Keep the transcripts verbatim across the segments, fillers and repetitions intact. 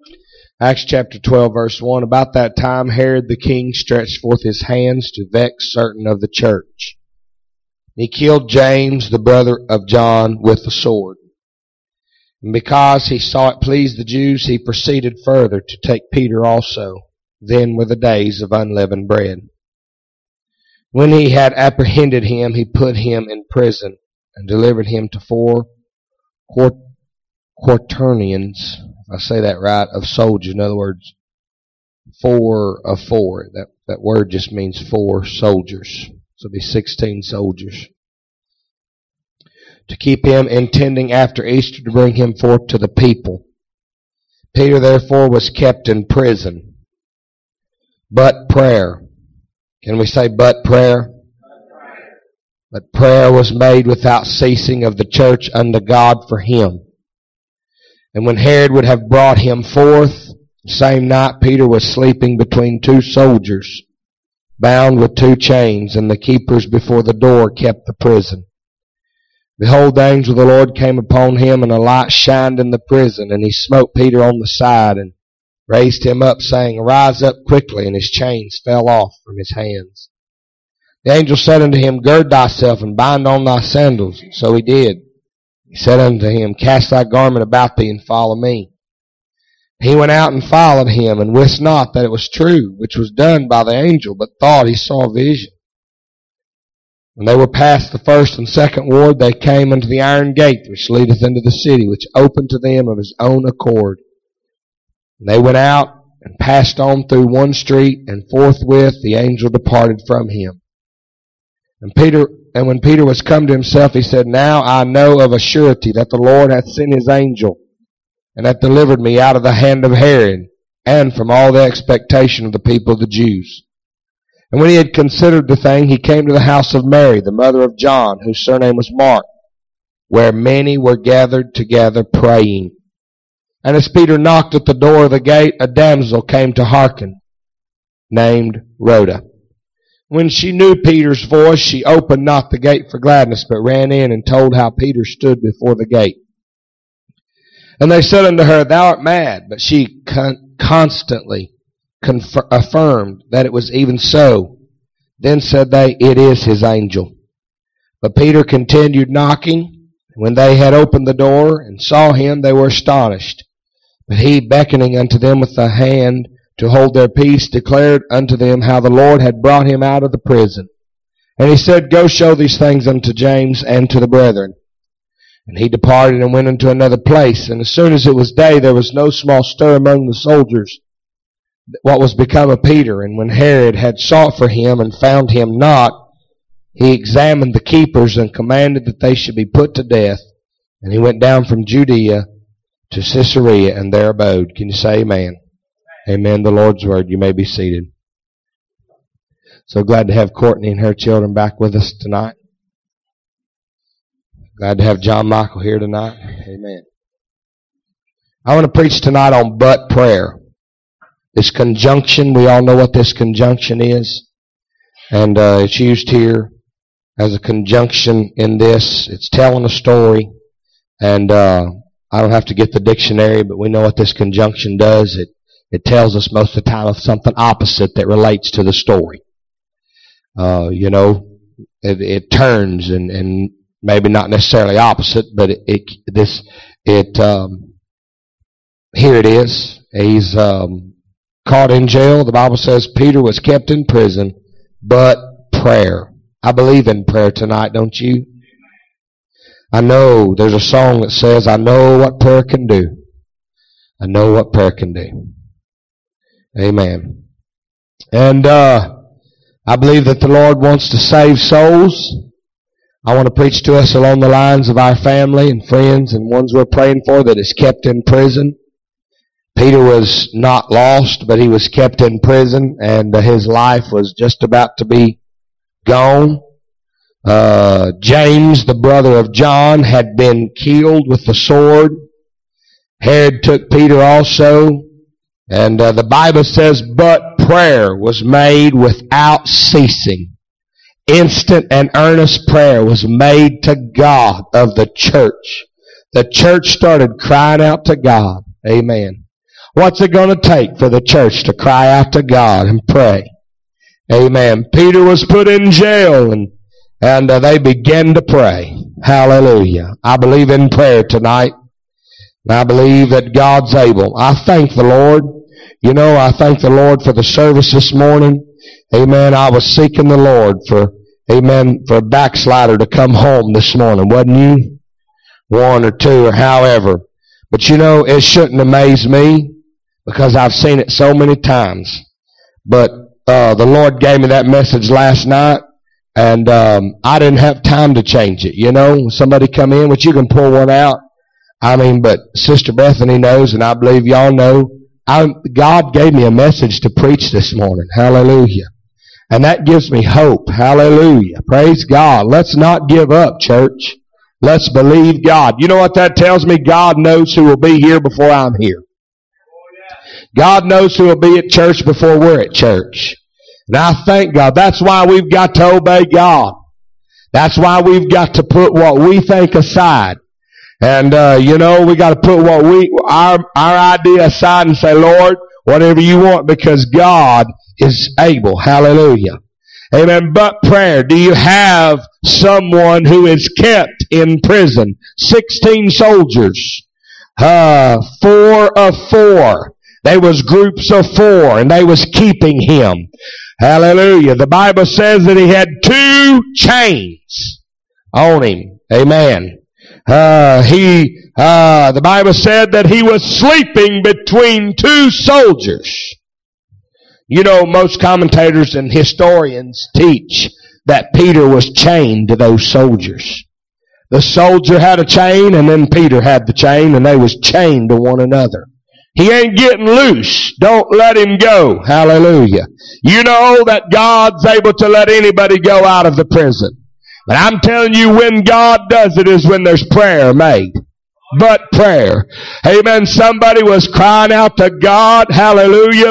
Acts chapter twelve, verse one. About that time Herod the king stretched forth his hands to vex certain of the church. He killed James, the brother of John, with the sword. And because he saw it pleased the Jews, he proceeded further to take Peter also. Then were the days of unleavened bread. When he had apprehended him, he put him in prison and delivered him to four quaternions, if I say that right, of soldiers. In other words, four of four. That, that word just means four soldiers. So it'll be sixteen soldiers. To keep him, intending after Easter to bring him forth to the people. Peter therefore was kept in prison. But prayer. Can we say but prayer? But prayer was made without ceasing of the church unto God for him. And when Herod would have brought him forth, the same night Peter was sleeping between two soldiers, bound with two chains, and the keepers before the door kept the prison. Behold, the angel of the Lord came upon him, and a light shined in the prison, and he smote Peter on the side, and raised him up, saying, Arise up quickly, and his chains fell off from his hands. The angel said unto him, Gird thyself, and bind on thy sandals. So he did. He said unto him, Cast thy garment about thee, and follow me. He went out and followed him, and wist not that it was true, which was done by the angel, but thought he saw a vision. When they were past the first and second ward, they came unto the iron gate, which leadeth into the city, which opened to them of his own accord. And they went out, and passed on through one street, and forthwith the angel departed from him. And Peter, and when Peter was come to himself, he said, Now I know of a surety that the Lord hath sent his angel, and hath delivered me out of the hand of Herod, and from all the expectation of the people of the Jews. And when he had considered the thing, he came to the house of Mary, the mother of John, whose surname was Mark, where many were gathered together praying. And as Peter knocked at the door of the gate, a damsel came to hearken, named Rhoda. When she knew Peter's voice, she opened not the gate for gladness, but ran in and told how Peter stood before the gate. And they said unto her, Thou art mad. But she con- constantly confir- affirmed that it was even so. Then said they, It is his angel. But Peter continued knocking. When they had opened the door and saw him, they were astonished. But he, beckoning unto them with the hand to hold their peace, declared unto them how the Lord had brought him out of the prison. And he said, Go show these things unto James and to the brethren. And he departed and went into another place. And as soon as it was day, there was no small stir among the soldiers what was become of Peter. And when Herod had sought for him and found him not, he examined the keepers and commanded that they should be put to death. And he went down from Judea to Caesarea, and there abode. Can you say amen? Amen. The Lord's word. You may be seated. So glad to have Courtney and her children back with us tonight. Glad to have John Michael here tonight. Amen. I want to preach tonight on but prayer. This conjunction, we all know what this conjunction is. And uh, it's used here as a conjunction in this. It's telling a story. And uh, I don't have to get the dictionary, but we know what this conjunction does. It It tells us most of the time of something opposite that relates to the story. Uh, you know, it, it turns and, and maybe not necessarily opposite, but it, it this, it, um, here it is. He's, um, caught in jail. The Bible says Peter was kept in prison, but prayer. I believe in prayer tonight, don't you? I know there's a song that says, I know what prayer can do. I know what prayer can do. Amen. And uh I believe that the Lord wants to save souls. I want to preach to us along the lines of our family and friends and ones we're praying for that is kept in prison. Peter was not lost, but he was kept in prison, and uh, his life was just about to be gone. Uh James, the brother of John, had been killed with the sword. Herod took Peter also. And uh, the Bible says, but prayer was made without ceasing. Instant and earnest prayer was made to God of the church. The church started crying out to God. Amen. What's it going to take for the church to cry out to God and pray? Amen. Peter was put in jail and, and uh, they began to pray. Hallelujah. I believe in prayer tonight. And I believe that God's able. I thank the Lord. You know, I thank the Lord for the service this morning. Amen. I was seeking the Lord for, amen, for a backslider to come home this morning. Wasn't you? One or two or however. But you know, it shouldn't amaze me because I've seen it so many times. But uh the Lord gave me that message last night, and um I didn't have time to change it. You know, somebody come in, which you can pull one out. I mean, but Sister Bethany knows, and I believe y'all know, I, God gave me a message to preach this morning. Hallelujah. And that gives me hope. Hallelujah. Praise God. Let's not give up, church. Let's believe God. You know what that tells me? God knows who will be here before I'm here. God knows who will be at church before we're at church. And I thank God. That's why we've got to obey God. That's why we've got to put what we think aside. And, uh, you know, we got to put what we, our, our idea aside and say, Lord, whatever you want, because God is able. Hallelujah. Amen. But prayer. Do you have someone who is kept in prison? Sixteen soldiers. Uh, four of four. They was groups of four, and they was keeping him. Hallelujah. The Bible says that he had two chains on him. Amen. Uh, he, uh, the Bible said that he was sleeping between two soldiers. You know, most commentators and historians teach that Peter was chained to those soldiers. The soldier had a chain, and then Peter had the chain, and they was chained to one another. He ain't getting loose. Don't let him go. Hallelujah. You know that God's able to let anybody go out of the prison. But I'm telling you, when God does it is when there's prayer made. But prayer. Amen. Somebody was crying out to God. Hallelujah.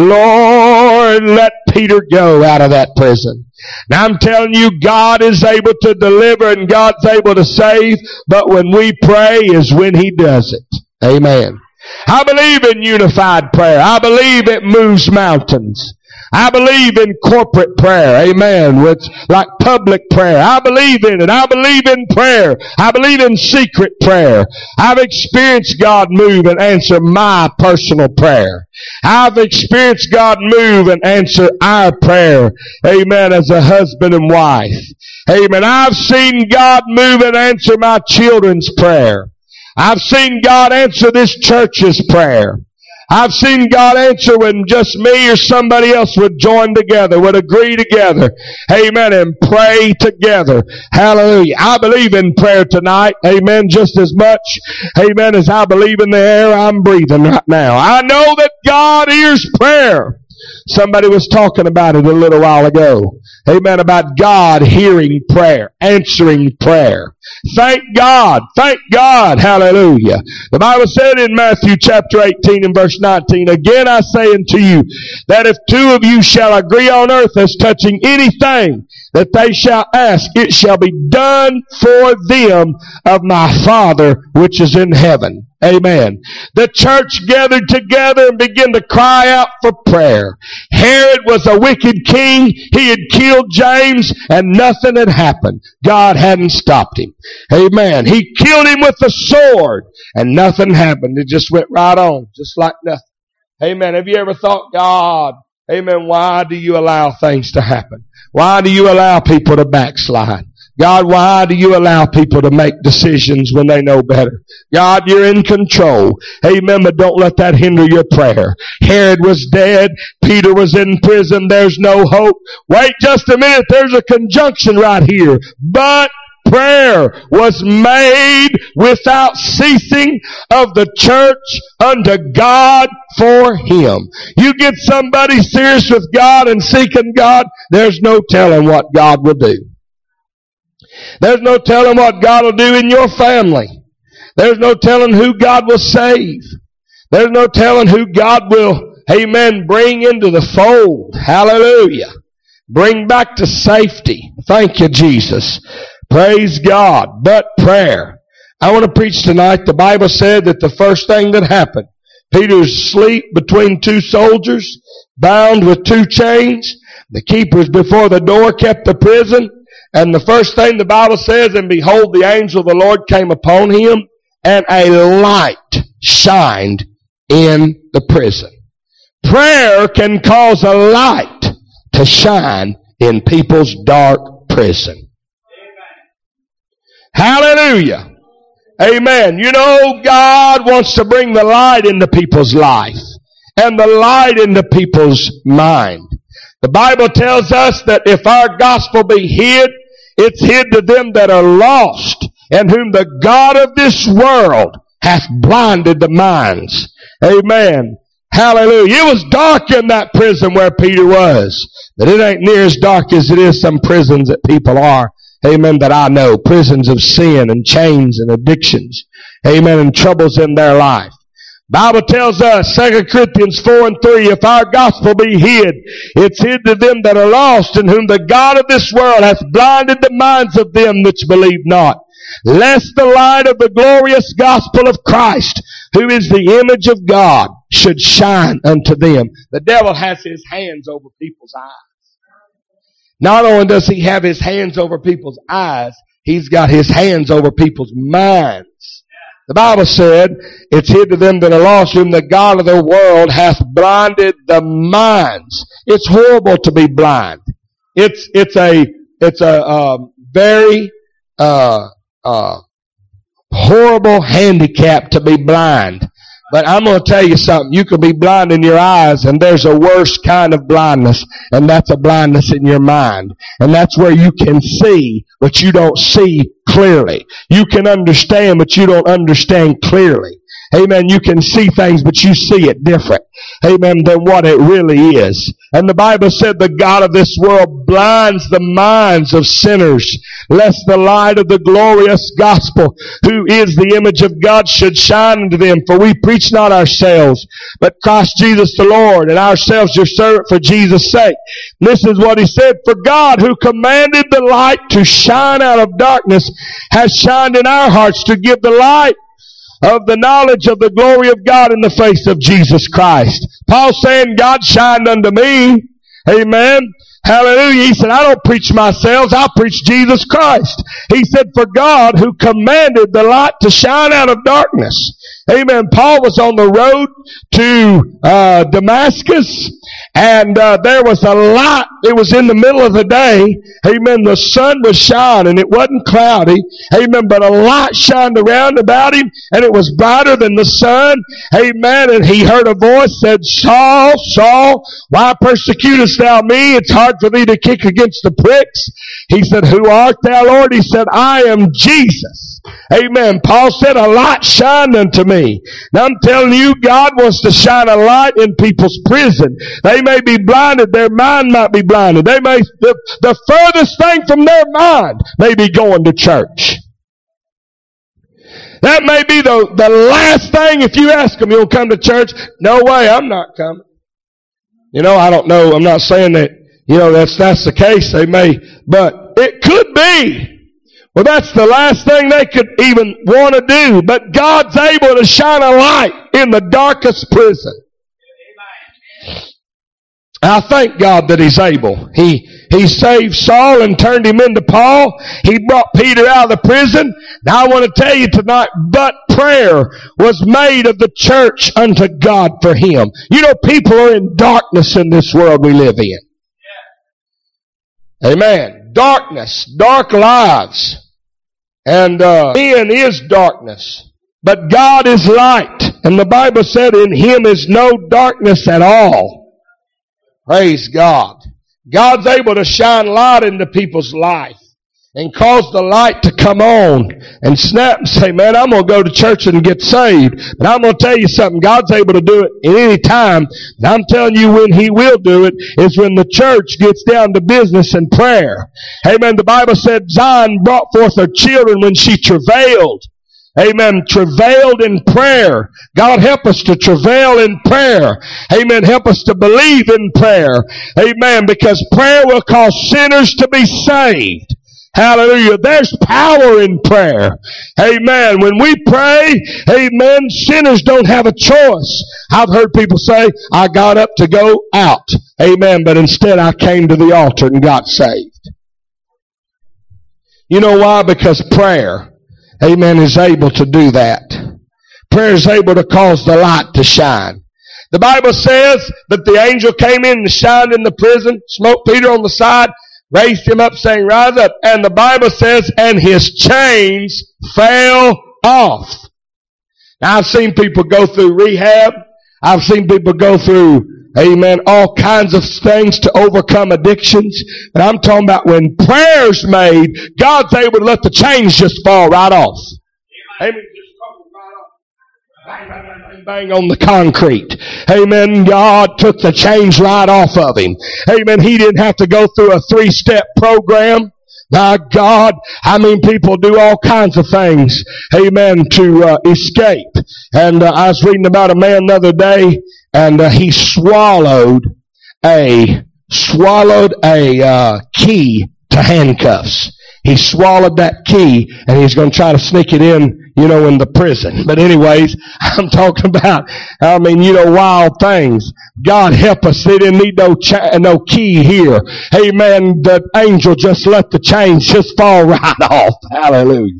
Lord, let Peter go out of that prison. Now I'm telling you, God is able to deliver and God's able to save. But when we pray is when He does it. Amen. I believe in unified prayer. I believe it moves mountains. I believe in corporate prayer. Amen. It's like public prayer. I believe in it. I believe in prayer. I believe in secret prayer. I've experienced God move and answer my personal prayer. I've experienced God move and answer our prayer. Amen. As a husband and wife. Amen. I've seen God move and answer my children's prayer. I've seen God answer this church's prayer. I've seen God answer when just me or somebody else would join together, would agree together. Amen. And pray together. Hallelujah. I believe in prayer tonight. Amen. Just as much. Amen. As I believe in the air I'm breathing right now. I know that God hears prayer. Somebody was talking about it a little while ago. Amen. About God hearing prayer, answering prayer. Thank God. Thank God. Hallelujah. The Bible said in Matthew chapter eighteen and verse nineteen, again I say unto you, that if two of you shall agree on earth as touching anything that they shall ask, it shall be done for them of my Father which is in heaven. Amen. The church gathered together and began to cry out for prayer. Herod was a wicked king. He had killed James and nothing had happened. God hadn't stopped him. Amen. He killed him with a sword and nothing happened. It just went right on, just like nothing. Amen. Have you ever thought, God, amen, why do you allow things to happen? Why do you allow people to backslide? God, why do you allow people to make decisions when they know better? God, you're in control. Amen, but don't let that hinder your prayer. Herod was dead. Peter was in prison. There's no hope. Wait just a minute. There's a conjunction right here. But prayer was made without ceasing of the church unto God for Him. You get somebody serious with God and seeking God, there's no telling what God will do. There's no telling what God will do in your family. There's no telling who God will save. There's no telling who God will, amen, bring into the fold. Hallelujah. Bring back to safety. Thank you, Jesus. Praise God. But prayer. I want to preach tonight. The Bible said that the first thing that happened, Peter's asleep between two soldiers, bound with two chains. The keepers before the door kept the prison. And the first thing the Bible says, and behold, the angel of the Lord came upon him, and a light shined in the prison. Prayer can cause a light to shine in people's dark prison. Hallelujah. Amen. You know, God wants to bring the light into people's life and the light into people's mind. The Bible tells us that if our gospel be hid, it's hid to them that are lost, and whom the God of this world hath blinded the minds. Amen. Hallelujah. It was dark in that prison where Peter was, but it ain't near as dark as it is some prisons that people are. Amen. That I know. Prisons of sin and chains and addictions. Amen. And troubles in their life. Bible tells us, Second Corinthians four and three, if our gospel be hid, it's hid to them that are lost, in whom the God of this world hath blinded the minds of them which believe not, lest the light of the glorious gospel of Christ, who is the image of God, should shine unto them. The devil has his hands over people's eyes. Not only does he have his hands over people's eyes, he's got his hands over people's minds. The Bible said, it's hid to them that are lost, whom the God of the world hath blinded the minds. It's horrible to be blind. It's, it's a, it's a, um, very, uh, uh, horrible handicap to be blind. But I'm going to tell you something. You can be blind in your eyes, and there's a worse kind of blindness, and that's a blindness in your mind. And that's where you can see, but you don't see clearly. You can understand, but you don't understand clearly. Amen. You can see things, but you see it different. Amen. Than what it really is. And the Bible said the God of this world blinds the minds of sinners, lest the light of the glorious gospel, who is the image of God, should shine unto them. For we preach not ourselves, but Christ Jesus the Lord, and ourselves your servant for Jesus' sake. This is what he said, for God, who commanded the light to shine out of darkness, has shined in our hearts to give the light of the knowledge of the glory of God in the face of Jesus Christ. Paul saying, God shined unto me. Amen. Hallelujah. He said, I don't preach myself, I preach Jesus Christ. He said, for God who commanded the light to shine out of darkness. Amen. Paul was on the road to uh, Damascus, and uh, there was a light. It was in the middle of the day. Amen. The sun was shining. It wasn't cloudy. Amen. But a light shined around about him, and it was brighter than the sun. Amen. And he heard a voice said, Saul, Saul, why persecutest thou me? It's hard for thee to kick against the pricks. He said, who art thou, Lord? He said, I am Jesus. Amen. Paul said, a light shined unto me. Now I'm telling you, God wants to shine a light in people's prison. They may be blinded. Their mind might be blinded. They may, the, the furthest thing from their mind may be going to church. That may be the, the last thing. If you ask them, you'll come to church. No way, I'm not coming. You know, I don't know. I'm not saying that, you know, that's, that's the case. They may, but it could be. Well, that's the last thing they could even want to do. But God's able to shine a light in the darkest prison. I thank God that He's able. He, He saved Saul and turned him into Paul. He brought Peter out of the prison. Now I want to tell you tonight, but prayer was made of the church unto God for Him. You know, people are in darkness in this world we live in. Amen. Darkness, dark lives. And uh, sin is darkness. But God is light. And the Bible said in Him is no darkness at all. Praise God. God's able to shine light into people's life and cause the light to come on and snap and say, man, I'm going to go to church and get saved. But I'm going to tell you something. God's able to do it at any time. And I'm telling you when He will do it is when the church gets down to business and prayer. Amen. The Bible said Zion brought forth her children when she travailed. Amen. Travailed in prayer. God help us to travail in prayer. Amen. Help us to believe in prayer. Amen. Because prayer will cause sinners to be saved. Hallelujah. There's power in prayer. Amen. When we pray, amen, sinners don't have a choice. I've heard people say, I got up to go out. Amen. But instead I came to the altar and got saved. You know why? Because prayer, amen, is able to do that. Prayer is able to cause the light to shine. The Bible says that the angel came in and shined in the prison, smote Peter on the side, raised him up saying, rise up. And the Bible says, and his chains fell off. Now I've seen people go through rehab. I've seen people go through, amen, all kinds of things to overcome addictions. But I'm talking about when prayer's made, God's able to let the chains just fall right off. Amen. Bang, bang, bang, bang, bang on the concrete. Amen. God took the chains right off of him. Amen. He didn't have to go through a three-step program. My God, I mean, people do all kinds of things, amen, to uh, escape. And uh, I was reading about a man the other day, and uh, he swallowed a swallowed a uh, key to handcuffs. He swallowed that key, and he's going to try to sneak it in, you know, in the prison. But anyways, I'm talking about, I mean, you know, wild things. God help us. They didn't need no cha- no key here. Amen. The angel just let the chains just fall right off. Hallelujah.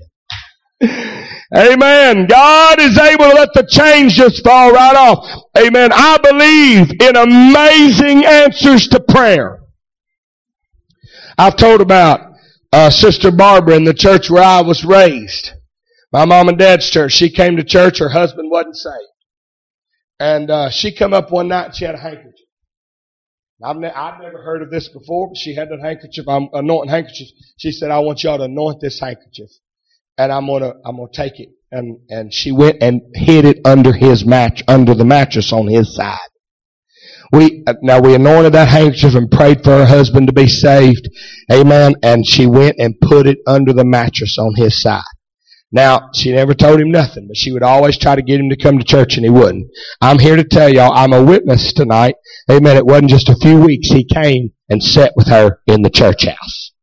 Amen. God is able to let the chains just fall right off. Amen. I believe in amazing answers to prayer. I've told about Uh, Sister Barbara in the church where I was raised. My mom and dad's church. She came to church. Her husband wasn't saved. And uh, she come up one night and she had a handkerchief. I've, ne- I've never heard of this before, but she had a handkerchief, I'm anointing handkerchief. She said, I want y'all to anoint this handkerchief. And I'm gonna, I'm gonna take it. And, and she went and hid it under his match, under the mattress on his side. We, now we anointed that handkerchief and prayed for her husband to be saved. Amen. And she went and put it under the mattress on his side. Now, she never told him nothing, but she would always try to get him to come to church and he wouldn't. I'm here to tell y'all, I'm a witness tonight. Amen. It wasn't just a few weeks. He came and sat with her in the church house.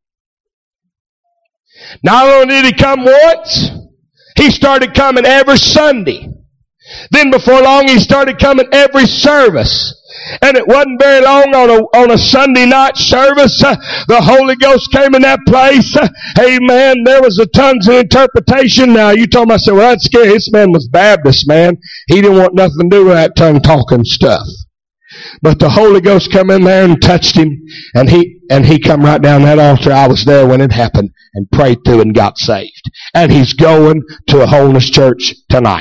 Not only did he come once, he started coming every Sunday. Then before long, he started coming every service. And it wasn't very long on a, on a Sunday night service. Uh, the Holy Ghost came in that place. Uh, amen. There was a tongues and interpretation. Now, you told me, I said, well, that's scary. This man was Baptist, man. He didn't want nothing to do with that tongue talking stuff. But the Holy Ghost come in there and touched him. And he, and he come right down that altar. I was there when it happened and prayed through and got saved. And he's going to a holiness church tonight.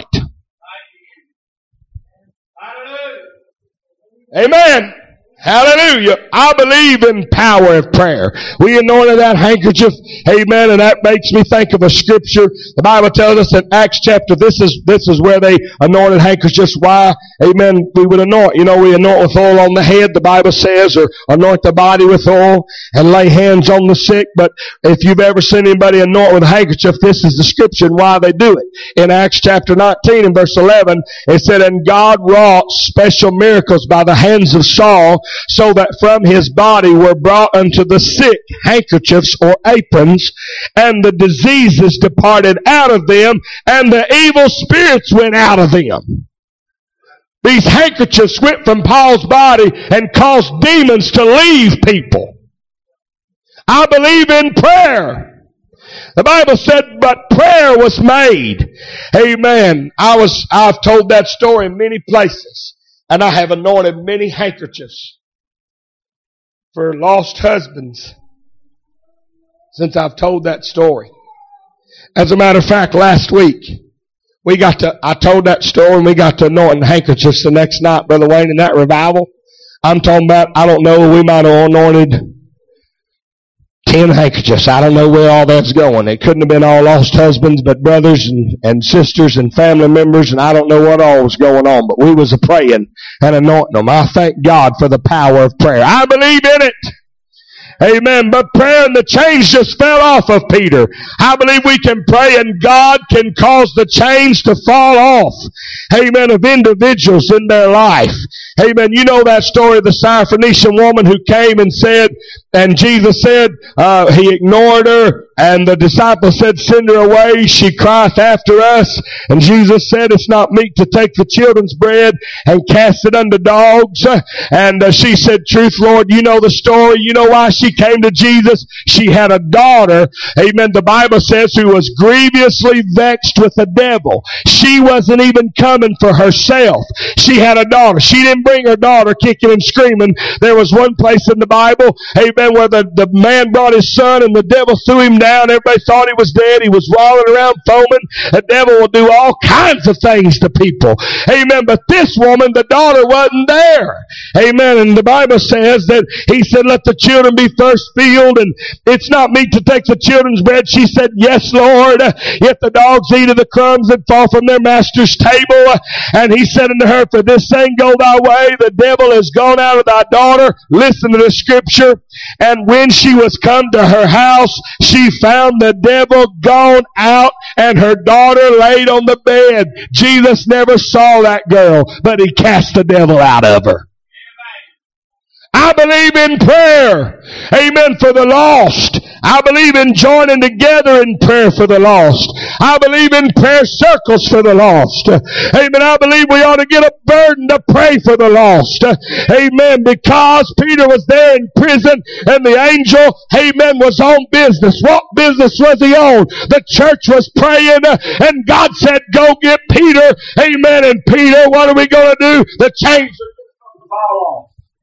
Amen. Hallelujah. I believe in power of prayer. We anointed that handkerchief. Amen. And that makes me think of a scripture. The Bible tells us in Acts chapter, this is, this is where they anointed handkerchiefs. Why? Amen. We would anoint. You know, we anoint with oil on the head, the Bible says, or anoint the body with oil and lay hands on the sick. But if you've ever seen anybody anoint with a handkerchief, this is the scripture and why they do it. In Acts chapter nineteen and verse eleven, it said, and God wrought special miracles by the hands of Saul, so that from his body were brought unto the sick handkerchiefs or aprons, and the diseases departed out of them, and the evil spirits went out of them. These handkerchiefs went from Paul's body and caused demons to leave people. I believe in prayer. The Bible said, but prayer was made. Amen. I was, I've told that story in many places, and I have anointed many handkerchiefs for lost husbands since I've told that story. As a matter of fact, last week, we got to, I told that story and we got to anoint handkerchiefs the next night, Brother Wayne, in that revival. I'm talking about, I don't know, we might have anointed ten handkerchiefs. I don't know where all that's going. It couldn't have been all lost husbands, but brothers and, and sisters and family members, and I don't know what all was going on, but we was a praying and anointing them. I thank God for the power of prayer. I believe in it. Amen. But prayer and the chains just fell off of Peter. I believe we can pray and God can cause the chains to fall off. Amen. Of individuals in their life. Amen. You know that story of the Syrophoenician woman who came and said, And Jesus said, uh, he ignored her, and the disciples said, send her away. She crieth after us. And Jesus said, it's not meet to take the children's bread and cast it unto dogs. And uh, she said, truth, Lord, you know the story. You know why she came to Jesus. She had a daughter, amen, the Bible says, who was grievously vexed with the devil. She wasn't even coming for herself. She had a daughter. She didn't bring her daughter kicking and screaming. There was one place in the Bible, amen, where the, the man brought his son and the devil threw him down. Everybody thought he was dead. He was rolling around foaming. The devil will do all kinds of things to people. Amen. But this woman, the daughter, wasn't there. Amen. And the Bible says that he said, let the children be thirst filled, and it's not meet to take the children's bread. She said, yes, Lord. Yet the dogs eat of the crumbs that fall from their master's table. And he said unto her, for this thing go thy way. The devil is gone out of thy daughter. Listen to the scripture. And when she was come to her house, she found the devil gone out and her daughter laid on the bed. Jesus never saw that girl, but he cast the devil out of her. I believe in prayer. Amen. For the lost. I believe in joining together in prayer for the lost. I believe in prayer circles for the lost. Amen. I believe we ought to get a burden to pray for the lost. Amen. Because Peter was there in prison and the angel, amen, was on business. What business was he on? The church was praying and God said, go get Peter. Amen. And Peter, what are we going to do? The chains are going to fall off.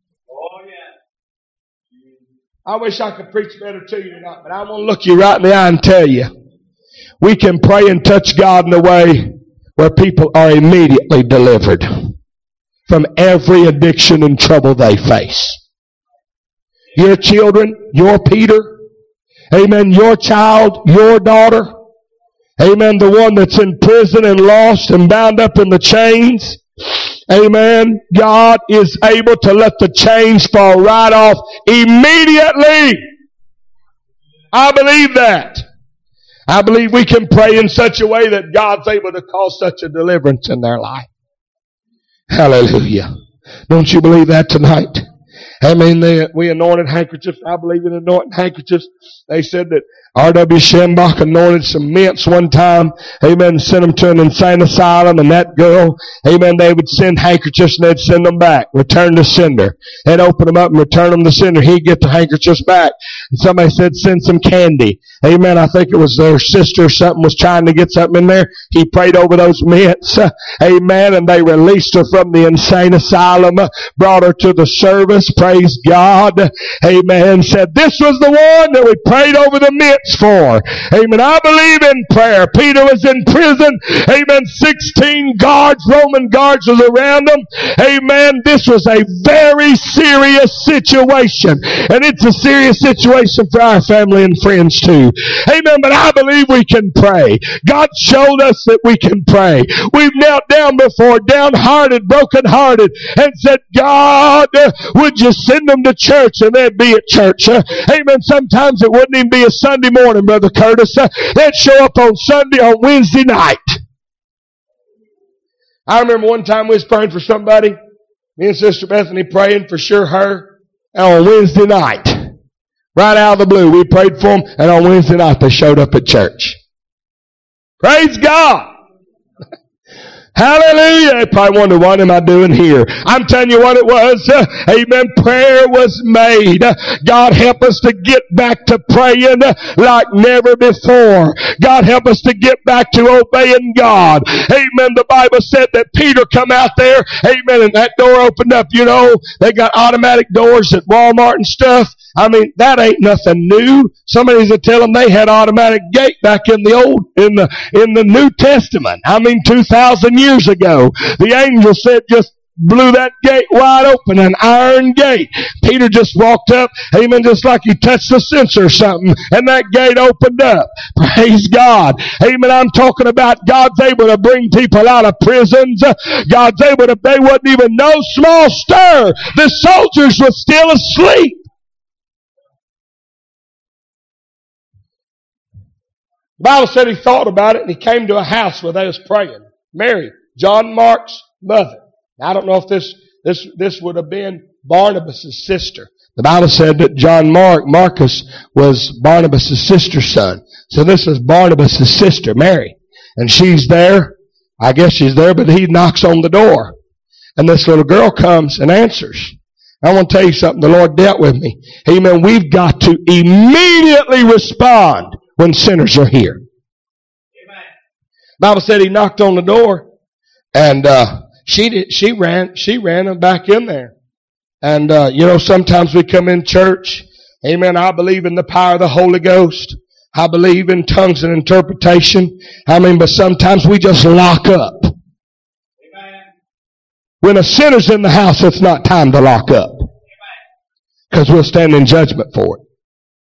I wish I could preach better to you tonight, but I want to look you right in the eye and tell you, we can pray and touch God in a way where people are immediately delivered from every addiction and trouble they face. Your children, your Peter, amen, your child, your daughter, amen, the one that's in prison and lost and bound up in the chains, amen, God is able to let the chains fall right off immediately. I believe that. I believe we can pray in such a way that God's able to cause such a deliverance in their life. Hallelujah. Don't you believe that tonight? I mean, they, we anointed handkerchiefs. I believe in anointing handkerchiefs. They said that R W Schambach anointed some mints one time, amen, and sent them to an insane asylum, and that girl, amen, they would send handkerchiefs and they'd send them back, return to sender. They'd open them up and return them to sender. He'd get the handkerchiefs back. And somebody said, send some candy. Amen. I think it was their sister or something was trying to get something in there. He prayed over those mints. Amen. And they released her from the insane asylum, brought her to the service. Praise God. Amen. Said, this was the one that we prayed over the mints for. Amen. I believe in prayer. Peter was in prison. Amen. sixteen guards, Roman guards was around him. Amen. This was a very serious situation. And it's a serious situation for our family and friends too. Amen. But I believe we can pray. God showed us that we can pray. We've knelt down before, downhearted, brokenhearted, and said, God, would you send them to church? And they'd be at church. Amen. Sometimes it wouldn't even be a Sunday morning, Brother Curtis. They'd show up on Sunday, on Wednesday night. I remember one time we was praying for somebody, me and Sister Bethany praying for sure her, and on Wednesday night, right out of the blue, we prayed for them, and on Wednesday night they showed up at church. Praise God! Hallelujah! They probably wonder, what am I doing here? I'm telling you what it was. Uh, amen. Prayer was made. Uh, God help us to get back to praying uh, like never before. God help us to get back to obeying God. Amen. The Bible said that Peter come out there. Amen. And that door opened up. You know, they got automatic doors at Walmart and stuff. I mean, that ain't nothing new. Somebody's to tell them they had automatic gate back in the old, in the, in the New Testament. I mean, two thousand years ago. The angel said just blew that gate wide open, an iron gate. Peter just walked up, amen, just like he touched the sensor or something, and that gate opened up. Praise God. Amen. I'm talking about God's able to bring people out of prisons. God's able to, they wasn't even no small stir. The soldiers were still asleep. The Bible said he thought about it and he came to a house where they was praying. Mary, John Mark's mother. Now, I don't know if this, this, this would have been Barnabas' sister. The Bible said that John Mark, Marcus was Barnabas' sister's son. So this is Barnabas' sister, Mary. And she's there. I guess she's there, but he knocks on the door. And this little girl comes and answers. I want to tell you something. The Lord dealt with me. Amen. We've got to immediately respond when sinners are here. Amen. The Bible said he knocked on the door, and uh, she did, she ran she ran back in there. And uh, you know, sometimes we come in church. Amen. I believe in the power of the Holy Ghost. I believe in tongues and interpretation. I mean, but sometimes we just lock up. When a sinner's in the house, it's not time to lock up. Because we'll stand in judgment for it.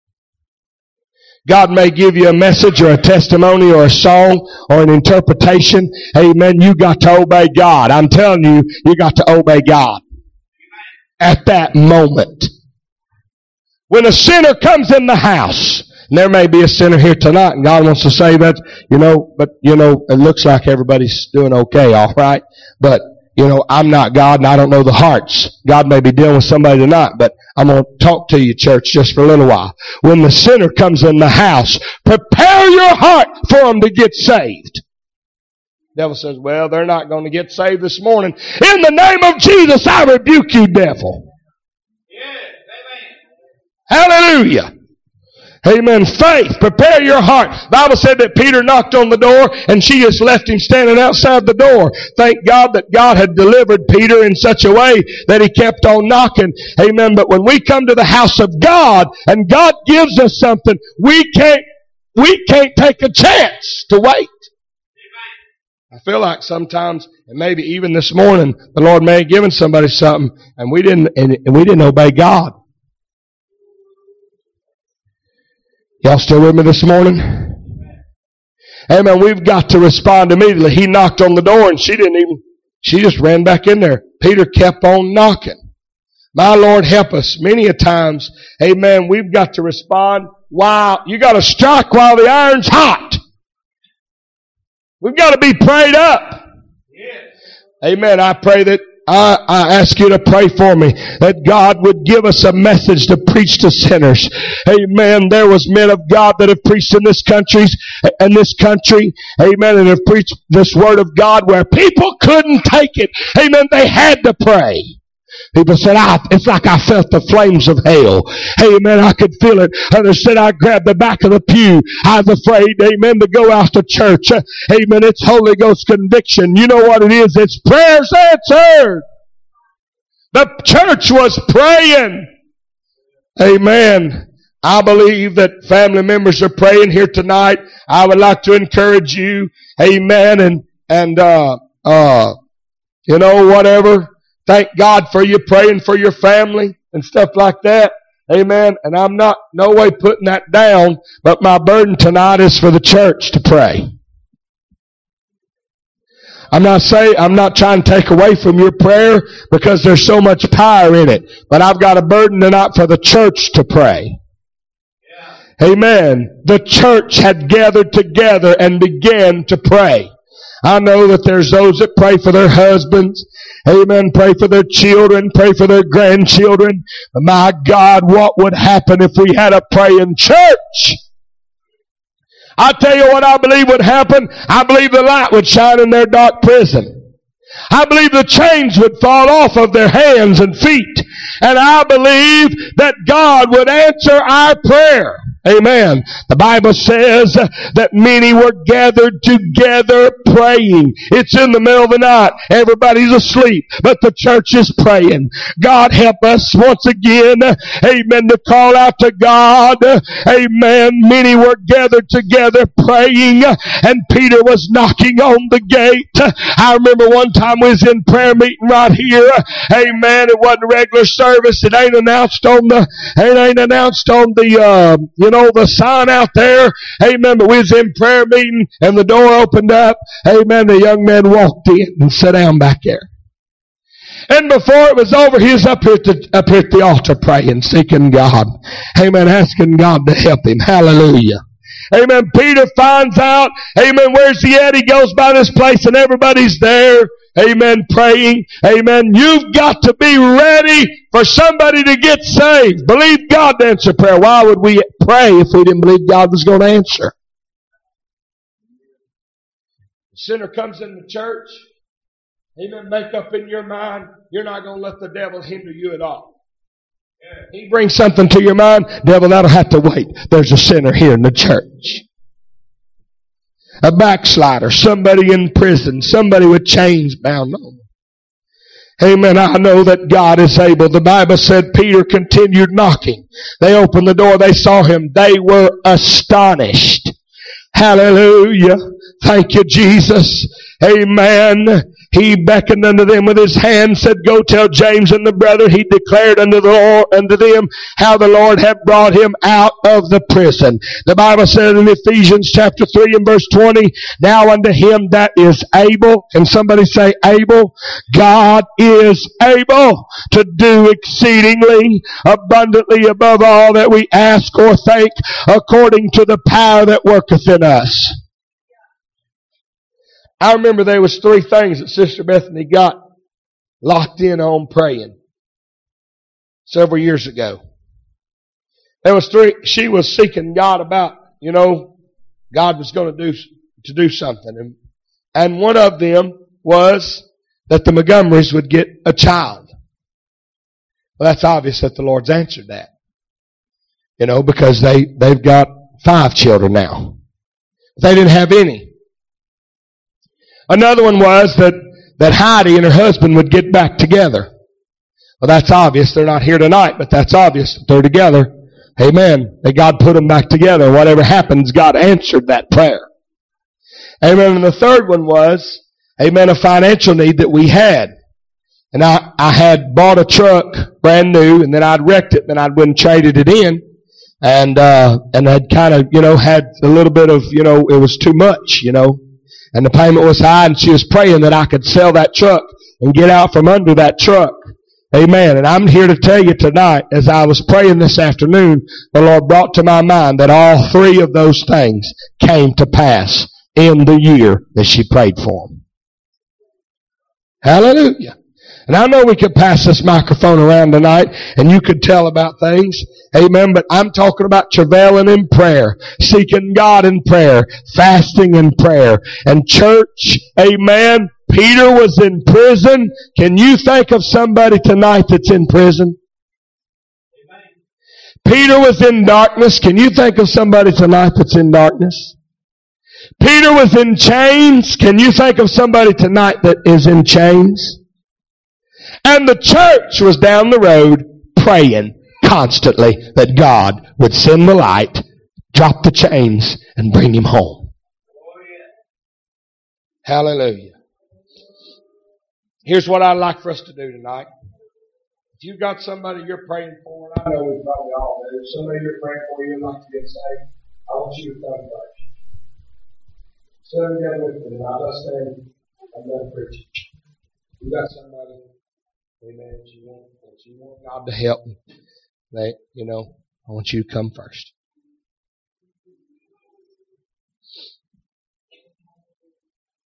God may give you a message or a testimony or a song or an interpretation. Amen. You got to obey God. I'm telling you, you got to obey God. At that moment. When a sinner comes in the house, and there may be a sinner here tonight, and God wants to say that, you know, but, you know, it looks like everybody's doing okay, all right? But, you know, I'm not God and I don't know the hearts. God may be dealing with somebody tonight, but I'm going to talk to you, church, just for a little while. When the sinner comes in the house, prepare your heart for them to get saved. The devil says, well, they're not going to get saved this morning. In the name of Jesus, I rebuke you, devil. Yes, amen. Hallelujah. Amen. Faith. Prepare your heart. The Bible said that Peter knocked on the door and she just left him standing outside the door. Thank God that God had delivered Peter in such a way that he kept on knocking. Amen. But when we come to the house of God and God gives us something, we can't, we can't take a chance to wait. I feel like sometimes, and maybe even this morning, the Lord may have given somebody something and we didn't, and we didn't obey God. Y'all still with me this morning? Amen. We've got to respond immediately. He knocked on the door and she didn't even, she just ran back in there. Peter kept on knocking. My Lord help us. Many a times, amen, we've got to respond while, you got to strike while the iron's hot. We've got to be prayed up. Yes. Amen. I pray that I, I ask you to pray for me that God would give us a message to preach to sinners. Amen. There was men of God that have preached in this country, in this country. Amen. And have preached this word of God where people couldn't take it. Amen. They had to pray. People said, I, it's like I felt the flames of hell. Amen. I could feel it. Others said, I grabbed the back of the pew. I was afraid, amen, to go out to church. Amen. It's Holy Ghost conviction. You know what it is? It's prayers answered. The church was praying. Amen. I believe that family members are praying here tonight. I would like to encourage you. Amen. And, and, uh, uh, you know, whatever. Thank God for you praying for your family and stuff like that. Amen. And I'm not no way putting that down, but my burden tonight is for the church to pray. I'm not saying, I'm not trying to take away from your prayer because there's so much power in it, but I've got a burden tonight for the church to pray. Yeah. Amen. The church had gathered together and began to pray. I know that there's those that pray for their husbands. Amen. Pray for their children. Pray for their grandchildren. But my God, what would happen if we had a praying church? I tell you what I believe would happen. I believe the light would shine in their dark prison. I believe the chains would fall off of their hands and feet. And I believe that God would answer our prayer. Amen. The Bible says that many were gathered together praying. It's in the middle of the night. Everybody's asleep, but the church is praying. God help us once again. Amen. To call out to God. Amen. Many were gathered together praying, and Peter was knocking on the gate. I remember one time we was in prayer meeting right here. Amen. It wasn't a regular service. It ain't announced on the, it ain't announced on the, uh, you know, the sign out there. Amen. But we was in prayer meeting and the door opened up. Amen. The young man walked in and sat down back there. And before it was over, he was up here, to, up here at the altar praying, seeking God. Amen. Asking God to help him. Hallelujah. Amen. Peter finds out, amen, where's he at? He goes by this place and everybody's there. amen, praying, amen, you've got to be ready for somebody to get saved. Believe God to answer prayer. Why would we pray if we didn't believe God was going to answer? The sinner comes in the church, amen, make up in your mind, you're not going to let the devil hinder you at all. He brings something to your mind, devil, that'll have to wait. There's a sinner here in the church. A backslider, somebody in prison, somebody with chains bound on them. Amen. I know that God is able. The Bible said Peter continued knocking. They opened the door. They saw him. They were astonished. Hallelujah. Thank you, Jesus. Amen. He beckoned unto them with his hand, said, go tell James and the brother. He declared unto the Lord, unto them how the Lord had brought him out of the prison. The Bible said in Ephesians chapter three and verse twenty, now unto him that is able, can somebody say able? God is able to do exceedingly abundantly above all that we ask or think, according to the power that worketh in us. I remember there was three things that Sister Bethany got locked in on praying several years ago. There was three, she was seeking God about, you know, God was going to do, to do something. And, and one of them was that the Montgomerys would get a child. Well, that's obvious that the Lord's answered that. You know, because they, they've got five children now. They didn't have any. Another one was that, that Heidi and her husband would get back together. Well, that's obvious. They're not here tonight, but that's obvious that they're together. Amen. That God put them back together. Whatever happens, God answered that prayer. Amen. And the third one was, amen, a financial need that we had. And I, I had bought a truck brand new, and then I'd wrecked it, and then I'd went and traded it in. And, uh, and I'd kind of, you know, had a little bit of, you know, it was too much, you know. And the payment was high, and she was praying that I could sell that truck and get out from under that truck. Amen. And I'm here to tell you tonight, as I was praying this afternoon, the Lord brought to my mind that all three of those things came to pass in the year that she prayed for them. Hallelujah. And I know we could pass this microphone around tonight and you could tell about things. Amen. But I'm talking about travailing in prayer, seeking God in prayer, fasting in prayer. And church, amen, Peter was in prison. Can you think of somebody tonight that's in prison? Amen. Peter was in darkness. Can you think of somebody tonight that's in darkness? Peter was in chains. Can you think of somebody tonight that is in chains? And the church was down the road praying constantly that God would send the light, drop the chains, and bring him home. Hallelujah. Here's what I'd like for us to do tonight. If you've got somebody you're praying for, and I know we probably all do, somebody you're praying for you'd like to get saved, I want you to come first. Stand together with me. Now let's stand. I'm done preaching. You got somebody, amen, that you want, that you want God to help. They, you know, I want you to come first.